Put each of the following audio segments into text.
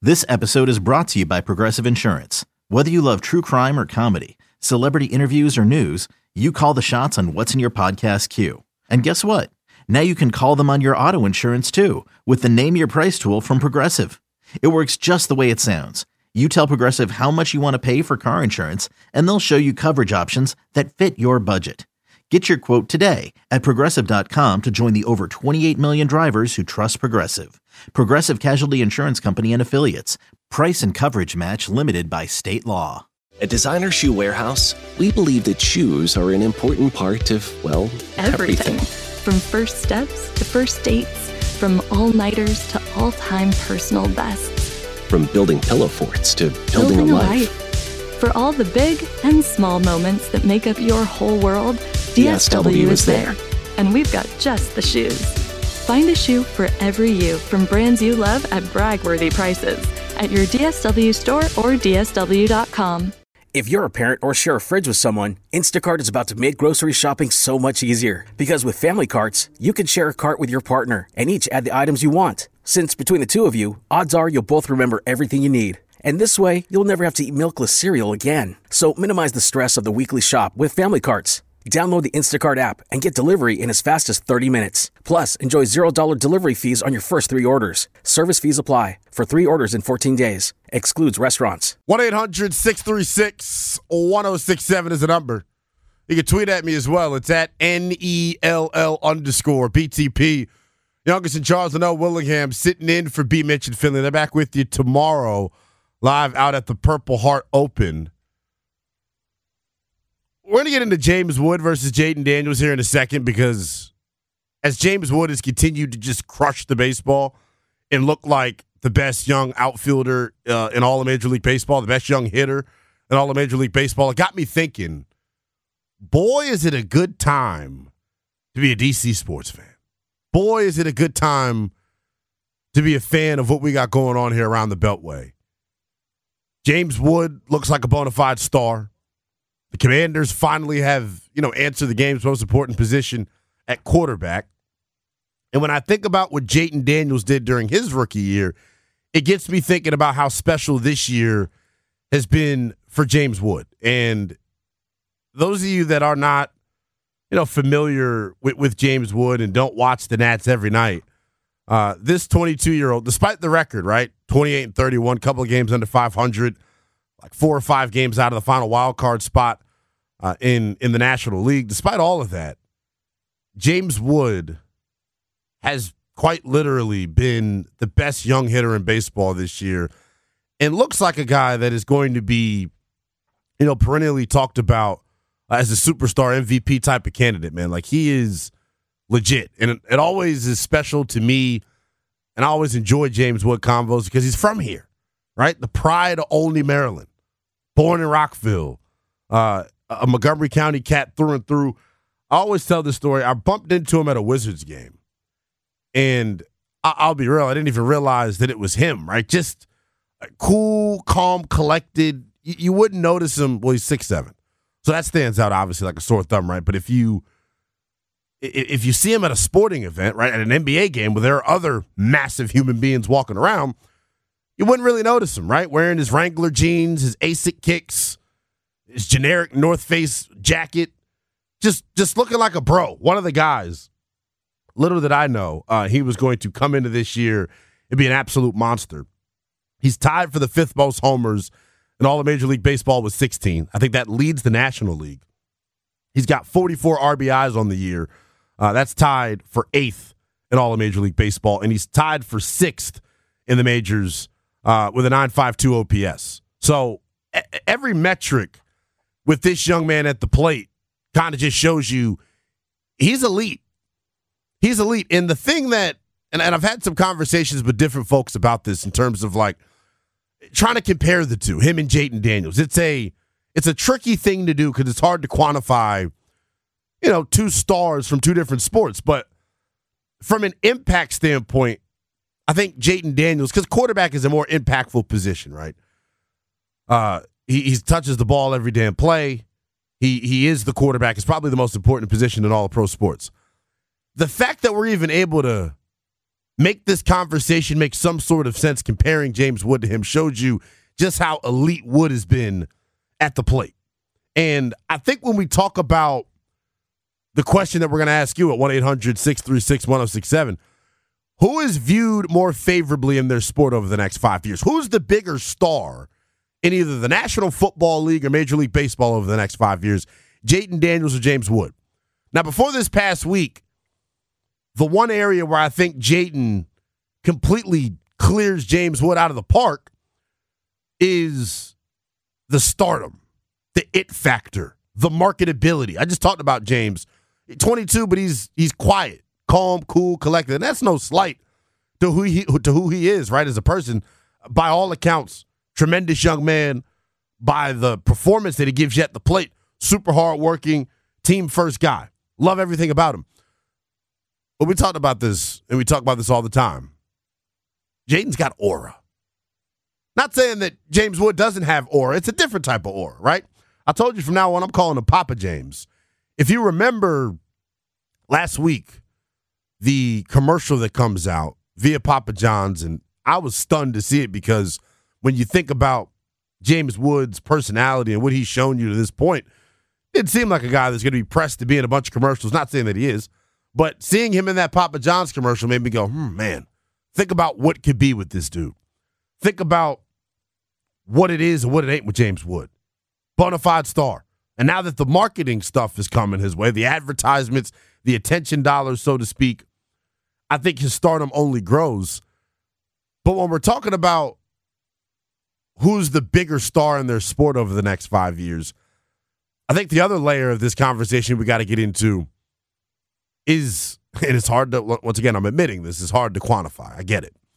This episode is brought to you by Progressive Insurance. Whether you love true crime or comedy, celebrity interviews or news, you call the shots on what's in your podcast queue. And guess what? Now you can call them on your auto insurance too with the Name Your Price tool from Progressive. It works just the way it sounds. You tell Progressive how much you want to pay for car insurance, and they'll show you coverage options that fit your budget. Get your quote today at Progressive.com to join the over 28 million drivers who trust Progressive. Progressive Casualty Insurance Company and Affiliates. Price and coverage match limited by state law. At Designer Shoe Warehouse, we believe that shoes are an important part of, well, everything. From first steps to first dates, from all-nighters to all-time personal bests. From building pillow forts to building a life. For all the big and small moments that make up your whole world, DSW is there. And we've got just the shoes. Find a shoe for every you from brands you love at brag-worthy prices at your DSW store or DSW.com. If you're a parent or share a fridge with someone, Instacart is about to make grocery shopping so much easier. Because with family carts, you can share a cart with your partner and each add the items you want. Since between the two of you, odds are you'll both remember everything you need. And this way, you'll never have to eat milkless cereal again. So minimize the stress of the weekly shop with family carts. Download the Instacart app and get delivery in as fast as 30 minutes. Plus, enjoy $0 delivery fees on your first 3 orders. Service fees apply for 3 orders in 14 days. Excludes restaurants. 1-800-636-1067 is the number. You can tweet at me as well. It's at NELL_BTP. Youngest and Charles and L. Willingham sitting in for B. Mitch and Finley. They're back with you tomorrow, live out at the Purple Heart Open. We're going to get into James Wood versus Jayden Daniels here in a second because as James Wood has continued to just crush the baseball and look like the best young outfielder in all of Major League Baseball, the best young hitter in all of Major League Baseball, it got me thinking, boy, is it a good time to be a DC sports fan. Boy, is it a good time to be a fan of what we got going on here around the Beltway. James Wood looks like a bona fide star. The Commanders finally have, answered the game's most important position at quarterback. And when I think about what Jayden Daniels did during his rookie year, it gets me thinking about how special this year has been for James Wood. And those of you that are not, familiar with James Wood and don't watch the Nats every night, this 22-year-old, despite the record, right, 28-31, couple of games under 500, like 4 or 5 games out of the final wild card spot in the National League. Despite all of that, James Wood has quite literally been the best young hitter in baseball this year and looks like a guy that is going to be, perennially talked about as a superstar MVP type of candidate, man. Like, he is legit. And it always is special to me, and I always enjoy James Wood convos because he's from here, right? The pride of Olney, Maryland. Born in Rockville. A Montgomery County cat through and through. I always tell this story. I bumped into him at a Wizards game. And I'll be real, I didn't even realize that it was him, right? Just cool, calm, collected. You wouldn't notice him. Well, he's 6'7". So that stands out, obviously, like a sore thumb, right? But if you see him at a sporting event, right, at an NBA game where there are other massive human beings walking around, you wouldn't really notice him, right? Wearing his Wrangler jeans, his ASIC kicks, his generic North Face jacket, just looking like a bro. One of the guys, little did I know, he was going to come into this year and be an absolute monster. He's tied for the 5th most homers in all of Major League Baseball with 16. I think that leads the National League. He's got 44 RBIs on the year. That's tied for 8th in all of Major League Baseball, and he's tied for 6th in the majors with a 9.52 OPS. So every metric with this young man at the plate kind of just shows you he's elite. He's elite. And the thing that, and I've had some conversations with different folks about this in terms of like trying to compare the two, him and Jayden Daniels. It's a tricky thing to do because it's hard to quantify, 2 stars from 2 different sports. But from an impact standpoint, I think Jayden Daniels, because quarterback is a more impactful position, right? He touches the ball every damn play. He is the quarterback. It's probably the most important position in all of pro sports. The fact that we're even able to make this conversation make some sort of sense comparing James Wood to him showed you just how elite Wood has been at the plate. And I think when we talk about the question that we're going to ask you at 1-800-636-1067, who is viewed more favorably in their sport over the next 5 years? Who's the bigger star in either the National Football League or Major League Baseball over the next 5 years? Jayden Daniels or James Wood? Now, before this past week, the one area where I think Jayden completely clears James Wood out of the park is the stardom, the it factor, the marketability. I just talked about James. 22, but he's quiet, calm, cool, collected. And that's no slight to who he is, right, as a person. By all accounts, tremendous young man. By the performance that he gives you at the plate, super hardworking, team-first guy. Love everything about him. But we talked about this, and we talk about this all the time. Jayden's got aura. Not saying that James Wood doesn't have aura. It's a different type of aura, right? I told you from now on, I'm calling him Papa James. If you remember last week, the commercial that comes out via Papa John's, and I was stunned to see it because when you think about James Wood's personality and what he's shown you to this point, it seemed like a guy that's going to be pressed to be in a bunch of commercials. Not saying that he is, but seeing him in that Papa John's commercial made me go, man, think about what could be with this dude. Think about what it is and what it ain't with James Wood. Bona fide star. And now that the marketing stuff is coming his way, the advertisements, the attention dollars, so to speak, I think his stardom only grows. But when we're talking about who's the bigger star in their sport over the next 5 years, I think the other layer of this conversation we got to get into is, and it's hard to, once again, I'm admitting this is hard to quantify. I get it.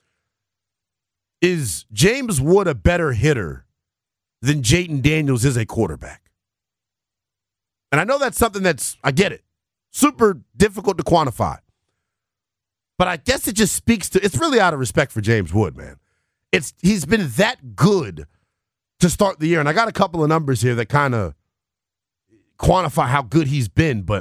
Is James Wood a better hitter than Jayden Daniels is a quarterback? And I know that's something I get it, super difficult to quantify. But I guess it just speaks to, it's really out of respect for James Wood, man. He's been that good to start the year. And I got a couple of numbers here that kind of quantify how good he's been, but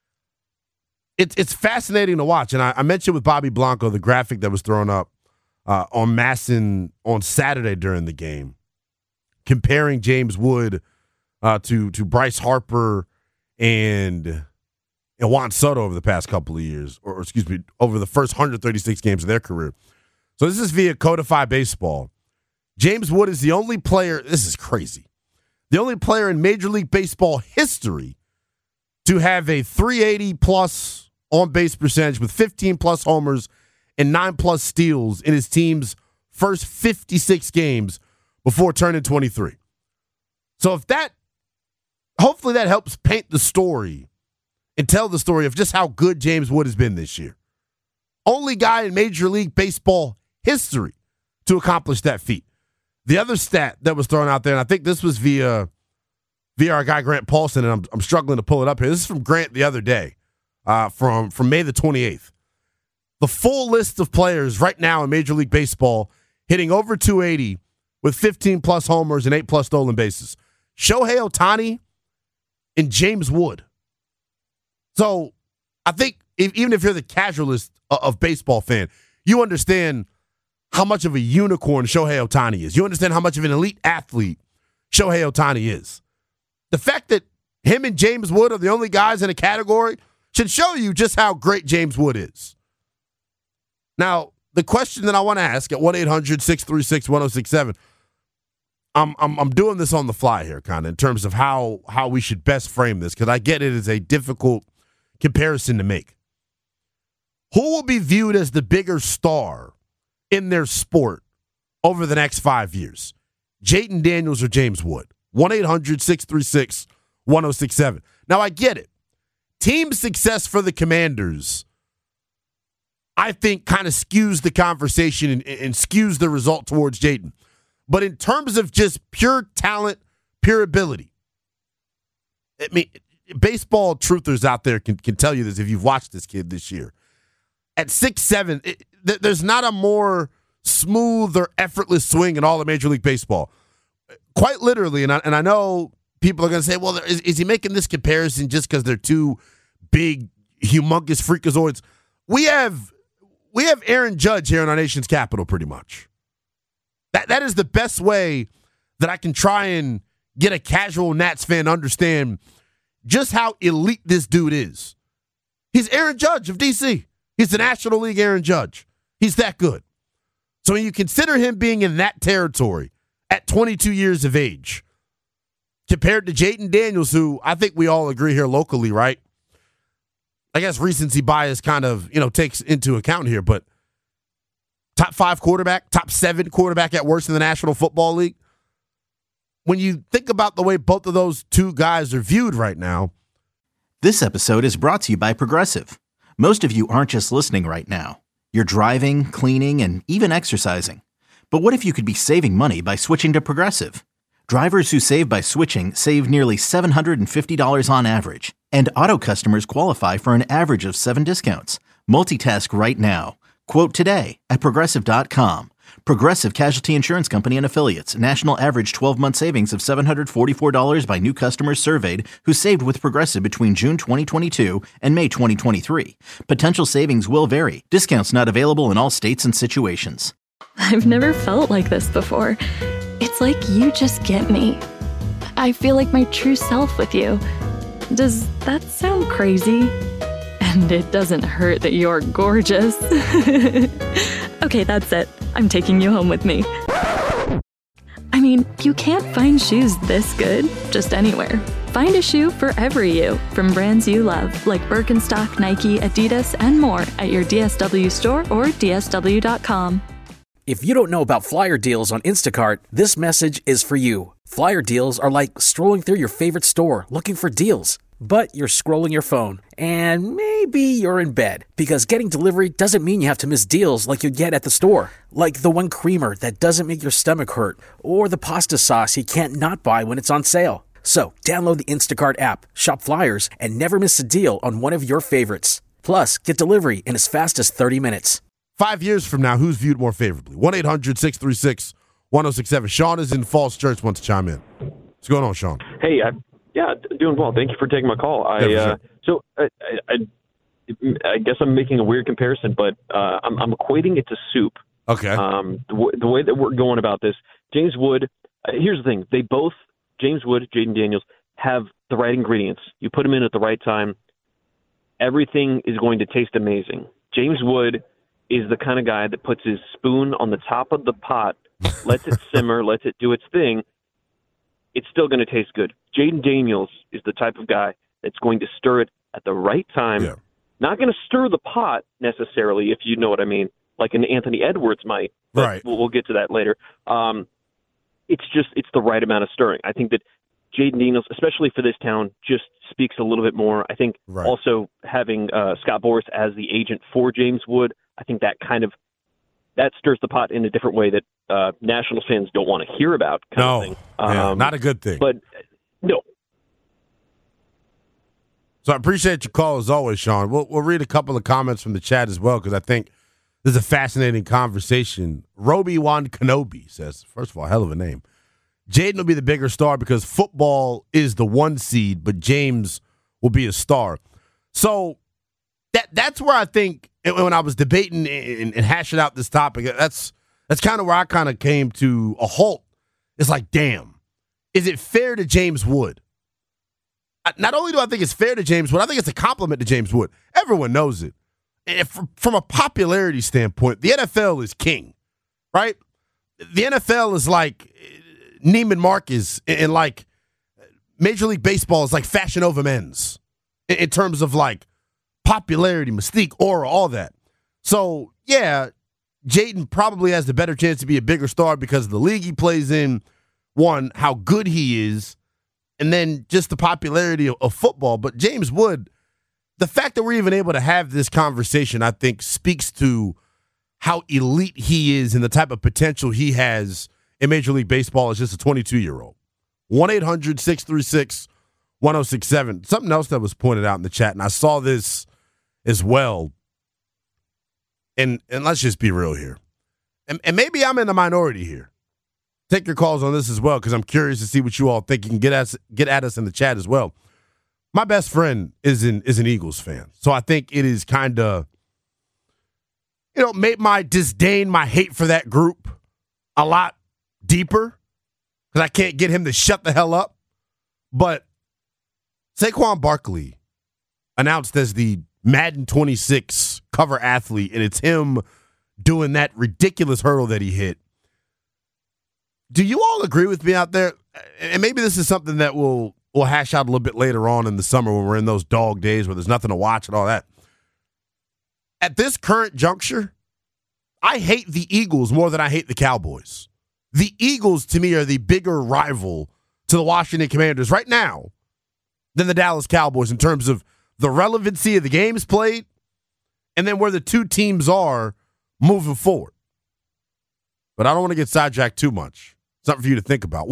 it's fascinating to watch. And I mentioned with Bobby Blanco the graphic that was thrown up on Masson on Saturday during the game, comparing James Wood to Bryce Harper and Juan Soto over the past couple of years, or excuse me, over the first 136 games of their career. So this is via Codify Baseball. James Wood is the only player, this is crazy, the only player in Major League Baseball history to have a 380-plus on-base percentage with 15-plus homers and 9-plus steals in his team's first 56 games before turning 23. So if that, hopefully that helps paint the story and tell the story of just how good James Wood has been this year. Only guy in Major League Baseball history to accomplish that feat. The other stat that was thrown out there, and I think this was via our guy Grant Paulson, and I'm struggling to pull it up here. This is from Grant the other day, from May the 28th. The full list of players right now in Major League Baseball hitting over 280 with 15-plus homers and 8-plus stolen bases. Shohei Ohtani and James Wood. So I think even if you're the casualist of baseball fan, you understand how much of a unicorn Shohei Ohtani is. You understand how much of an elite athlete Shohei Ohtani is. The fact that him and James Wood are the only guys in a category should show you just how great James Wood is. Now, the question that I want to ask at 1-800-636-1067, I'm doing this on the fly here, kind of, in terms of how we should best frame this, because I get it as a difficult comparison to make. Who will be viewed as the bigger star in their sport over the next 5 years? Jayden Daniels or James Wood? 1-800-636-1067. Now, I get it. Team success for the Commanders, I think, kind of skews the conversation and skews the result towards Jayden. But in terms of just pure talent, pure ability, I mean, baseball truthers out there can tell you this if you've watched this kid this year. At 6'7", there's not a more smooth or effortless swing in all of Major League Baseball. Quite literally, and I know people are going to say, well, is he making this comparison just because they're two big, humongous freakazoids? We have we have Aaron Judge here in our nation's capital pretty much. That is the best way that I can try and get a casual Nats fan to understand just how elite this dude is. He's Aaron Judge of D.C. He's the National League Aaron Judge. He's that good. So when you consider him being in that territory at 22 years of age, compared to Jayden Daniels, who I think we all agree here locally, right? I guess recency bias kind of, takes into account here, but top 5 quarterback, top 7 quarterback at worst in the National Football League. When you think about the way both of those two guys are viewed right now. This episode is brought to you by Progressive. Most of you aren't just listening right now. You're driving, cleaning, and even exercising. But what if you could be saving money by switching to Progressive? Drivers who save by switching save nearly $750 on average. And auto customers qualify for an average of 7 discounts. Multitask right now. Quote today at Progressive.com. Progressive Casualty Insurance Company and Affiliates. National average 12-month savings of $744 by new customers surveyed who saved with Progressive between June 2022 and May 2023. Potential savings will vary. Discounts not available in all states and situations. I've never felt like this before. It's like you just get me. I feel like my true self with you. Does that sound crazy? And it doesn't hurt that you're gorgeous. Okay, that's it. I'm taking you home with me. I mean, you can't find shoes this good just anywhere. Find a shoe for every you from brands you love, like Birkenstock, Nike, Adidas, and more at your DSW store or DSW.com. If you don't know about Flyer Deals on Instacart, this message is for you. Flyer Deals are like strolling through your favorite store looking for deals. But you're scrolling your phone, and maybe you're in bed, because getting delivery doesn't mean you have to miss deals like you'd get at the store. Like the one creamer that doesn't make your stomach hurt, or the pasta sauce you can't not buy when it's on sale. So download the Instacart app, shop Flyers, and never miss a deal on one of your favorites. Plus, get delivery in as fast as 30 minutes. 5 years from now, who's viewed more favorably? 1-800-636-1067. Sean is in Falls Church, wants to chime in. What's going on, Sean? Hey, yeah, doing well. Thank you for taking my call. I guess I'm making a weird comparison, but I'm equating it to soup. Okay. The way that we're going about this, James Wood. Here's the thing: they both, James Wood, Jayden Daniels, have the right ingredients. You put them in at the right time, everything is going to taste amazing. James Wood is the kind of guy that puts his spoon on the top of the pot, lets it simmer, lets it do its thing. It's still going to taste good. Jayden Daniels is the type of guy that's going to stir it at the right time. Yeah. Not going to stir the pot necessarily, if you know what I mean, like an Anthony Edwards might. But right. We'll get to that later. It's the right amount of stirring. I think that Jayden Daniels, especially for this town, just speaks a little bit more. I think also having Scott Boras as the agent for James Wood, I think that that stirs the pot in a different way that Nationals fans don't want to hear about. Kind of thing. Not a good thing. But no. So I appreciate your call as always, Sean. We'll read a couple of comments from the chat as well, because I think this is a fascinating conversation. Roby-Wan Kenobi says, first of all, hell of a name. Jayden will be the bigger star because football is the 1 seed, but James will be a star. So that's where I think, when I was debating and hashing out this topic, that's kind of where I kind of came to a halt. It's like, damn, is it fair to James Wood? Not only do I think it's fair to James Wood, I think it's a compliment to James Wood. Everyone knows it. And from a popularity standpoint, the NFL is king, right? The NFL is like Neiman Marcus, and like Major League Baseball is like Fashion Over Men's in terms of like popularity, mystique, aura, all that. So, yeah, Jayden probably has the better chance to be a bigger star because of the league he plays in, one, how good he is, and then just the popularity of football. But James Wood, the fact that we're even able to have this conversation, I think, speaks to how elite he is and the type of potential he has in Major League Baseball as just a 22-year-old. 1-800-636-1067. Something else that was pointed out in the chat, and I saw this as well. And let's just be real here. And maybe I'm in the minority here. Take your calls on this as well, because I'm curious to see what you all think. You can get at us in the chat as well. My best friend is an Eagles fan, so I think it is kind of made my disdain, my hate for that group a lot deeper because I can't get him to shut the hell up. But Saquon Barkley announced as the Madden 26 cover athlete, and it's him doing that ridiculous hurdle that he hit. Do you all agree with me out there? And maybe this is something that we'll hash out a little bit later on in the summer when we're in those dog days where there's nothing to watch and all that. At this current juncture, I hate the Eagles more than I hate the Cowboys. The Eagles, to me, are the bigger rival to the Washington Commanders right now than the Dallas Cowboys in terms of the relevancy of the games played and then where the two teams are moving forward. But I don't want to get sidetracked too much. Something for you to think about.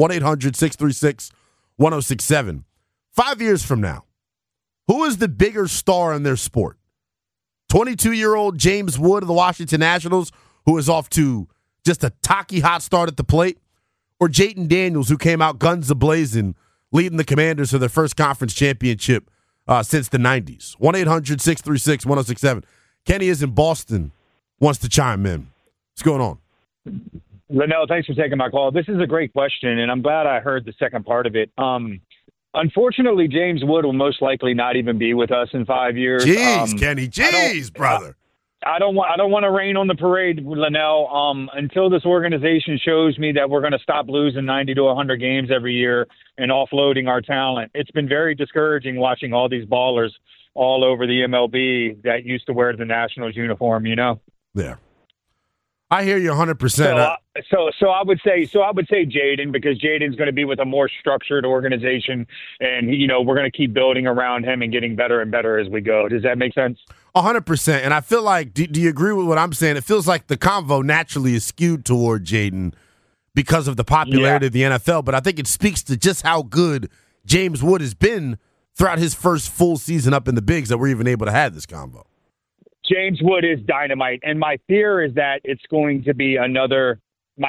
1-800-636-1067. 5 years from now, who is the bigger star in their sport? 22-year-old James Wood of the Washington Nationals, who is off to just a tacky hot start at the plate, or Jayden Daniels, who came out guns a-blazing, leading the Commanders to their first conference championship since the 90s. 1-800-636-1067. Kenny is in Boston, wants to chime in. What's going on? Linnell, thanks for taking my call. This is a great question, and I'm glad I heard the second part of it. Unfortunately, James Wood will most likely not even be with us in 5 years. Jeez, Kenny. Jeez, brother. I don't want to rain on the parade, Linnell. Until this organization shows me that we're going to stop losing 90 to 100 games every year and offloading our talent. It's been very discouraging watching all these ballers all over the MLB that used to wear the Nationals uniform, Yeah. I hear you 100%. So I would say Jayden, because Jayden's going to be with a more structured organization, and we're going to keep building around him and getting better and better as we go. Does that make sense? 100%. And I feel like, do you agree with what I'm saying? It feels like the convo naturally is skewed toward Jayden because of the popularity of the NFL, but I think it speaks to just how good James Wood has been throughout his first full season up in the bigs that we're even able to have this convo. James Wood is dynamite, and my fear is that it's going to be another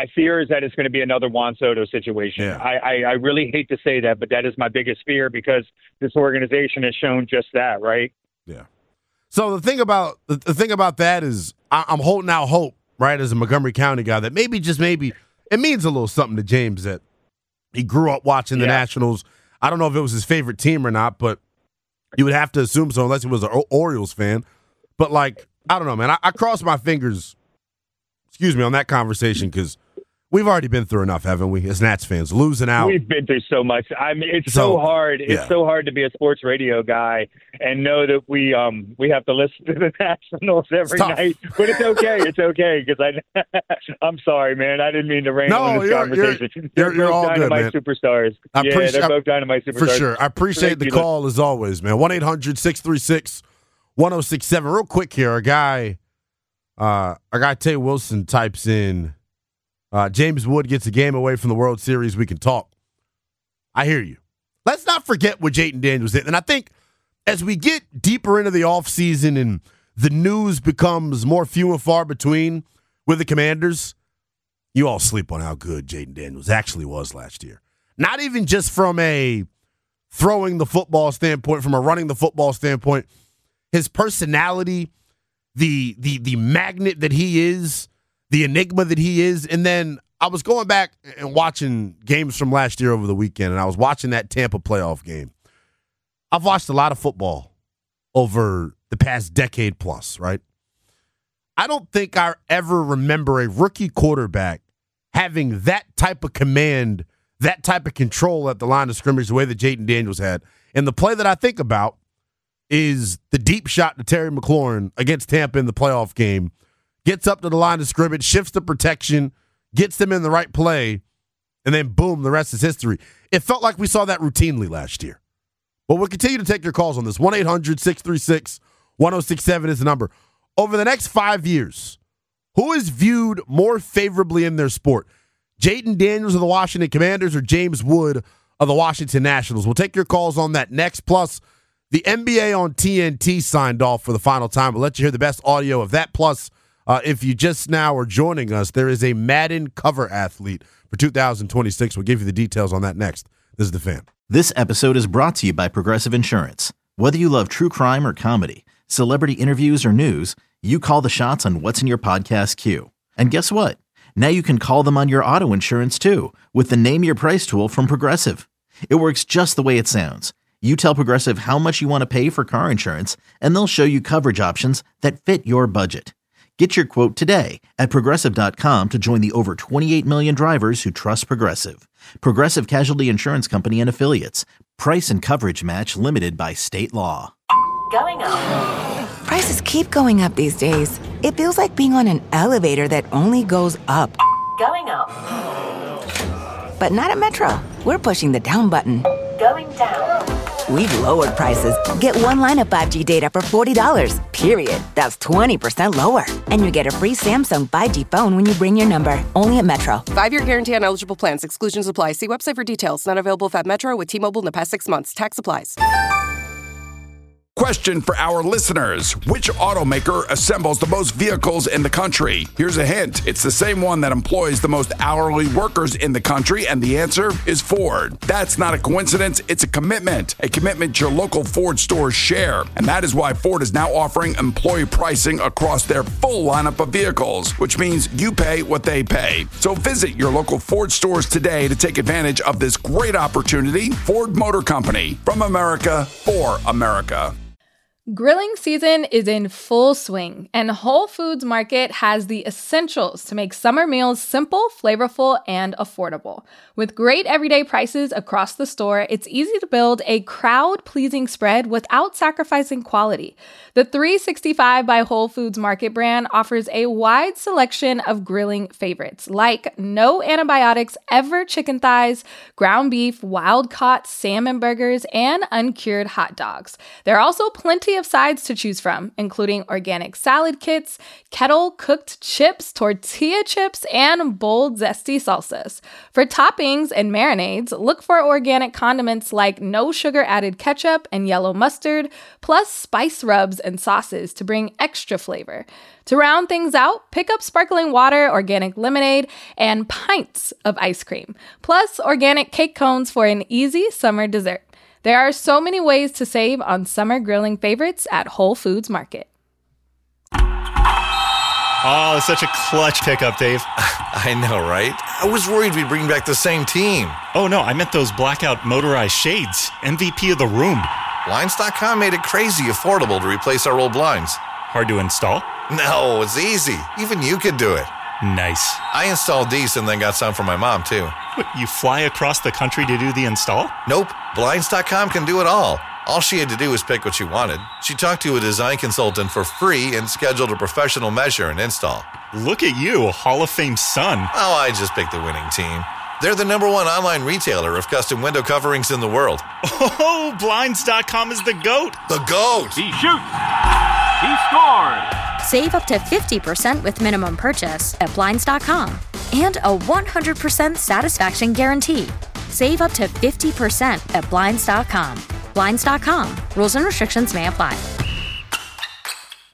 Juan Soto situation. Yeah. I really hate to say that, but that is my biggest fear because this organization has shown just that, right? Yeah. So the thing about that is I'm holding out hope, right, as a Montgomery County guy, that maybe, just maybe, it means a little something to James that he grew up watching the Nationals. I don't know if it was his favorite team or not, but you would have to assume so unless he was an Orioles fan. But, I don't know, man. I cross my fingers, on that conversation because we've already been through enough, haven't we, as Nats fans, losing out. We've been through so much. I mean, it's so hard. It's so hard to be a sports radio guy and know that we have to listen to the Nationals every night. But it's okay. It's okay because I'm sorry, man. I didn't mean to rain on this conversation. You're all good, man. Superstars. They're both dynamite superstars. For sure. I appreciate the call as always, man. 1-800-636-1067. Real quick here, our guy Tay Wilson types in, James Wood gets a game away from the World Series. We can talk. I hear you. Let's not forget what Jayden Daniels did. And I think as we get deeper into the offseason and the news becomes more few and far between with the Commanders, you all sleep on how good Jayden Daniels actually was last year. Not even just from a throwing the football standpoint, from a running the football standpoint. His personality, the magnet that he is, the enigma that he is. And then I was going back and watching games from last year over the weekend, and I was watching that Tampa playoff game. I've watched a lot of football over the past decade plus, right? I don't think I ever remember a rookie quarterback having that type of command, that type of control at the line of scrimmage the way that Jayden Daniels had. And the play that I think about is the deep shot to Terry McLaurin against Tampa in the playoff game. Gets up to the line of scrimmage, shifts the protection, gets them in the right play, and then boom, the rest is history. It felt like we saw that routinely last year. But we'll continue to take your calls on this. 1-800-636-1067 is the number. Over the next 5 years, who is viewed more favorably in their sport? Jayden Daniels of the Washington Commanders or James Wood of the Washington Nationals? We'll take your calls on that next. Plus, the NBA on TNT signed off for the final time. We'll let you hear the best audio of that. Plus, if you just now are joining us, there is a Madden cover athlete for 2026. We'll give you the details on that next. This is The Fan. This episode is brought to you by Progressive Insurance. Whether you love true crime or comedy, celebrity interviews or news, You call the shots on what's in your podcast queue. And guess what? Now you can call them on your auto insurance too with the Name Your Price tool from Progressive. It works just the way it sounds. You tell Progressive how much you want to pay for car insurance, and they'll show you coverage options that fit your budget. Get your quote today at Progressive.com to join the over 28 million drivers who trust Progressive. Progressive Casualty Insurance Company and Affiliates. Price and coverage match limited by state law. Going up. Prices keep going up these days. It feels like being on an elevator that only goes up. Going up. But not at Metro. We're pushing the down button. Going down. We've lowered prices. Get one line of 5G data for $40, period. That's 20% lower. And you get a free Samsung 5G phone when you bring your number. Only at Metro. 5-year guarantee on eligible plans. Exclusions apply. See website for details. Not available if at Metro with T-Mobile in the past 6 months. Tax applies. Question for our listeners. Which automaker assembles the most vehicles in the country? Here's a hint. It's the same one that employs the most hourly workers in the country, and the answer is Ford. That's not a coincidence. It's a commitment your local Ford stores share. And that is why Ford is now offering employee pricing across their full lineup of vehicles, which means you pay what they pay. So visit your local Ford stores today to take advantage of this great opportunity. Ford Motor Company, from America, for America. Grilling season is in full swing, and Whole Foods Market has the essentials to make summer meals simple, flavorful, and affordable. With great everyday prices across the store, it's easy to build a crowd-pleasing spread without sacrificing quality. The 365 by Whole Foods Market brand offers a wide selection of grilling favorites, like no antibiotics ever chicken thighs, ground beef, wild-caught salmon burgers, and uncured hot dogs. There are also plenty of sides to choose from, including organic salad kits, kettle-cooked chips, tortilla chips, and bold, zesty salsas. For toppings and marinades, look for organic condiments like no sugar-added ketchup and yellow mustard, plus spice rubs and sauces to bring extra flavor. To round things out, pick up sparkling water, organic lemonade, and pints of ice cream, plus organic cake cones for an easy summer dessert. There are so many ways to save on summer grilling favorites at Whole Foods Market. Oh, it's such a clutch pickup, Dave. I know, right? I was worried we'd bring back the same team. Oh, no, I meant those blackout motorized shades. MVP of the room. Blinds.com made it crazy affordable to replace our old blinds. Hard to install? No, it's easy. Even you could do it. Nice. I installed these and then got some for my mom, too. What, you fly across the country to do the install? Nope. Blinds.com can do it all. All she had to do was pick what she wanted. She talked to a design consultant for free and scheduled a professional measure and install. Look at you, a Hall of Fame son. Oh, I just picked the winning team. They're the #1 online retailer of custom window coverings in the world. Oh, Blinds.com is the GOAT. The GOAT! He shoots! He scores! Save up to 50% with minimum purchase at Blinds.com. And a 100% satisfaction guarantee. Save up to 50% at Blinds.com. Blinds.com. Rules and restrictions may apply.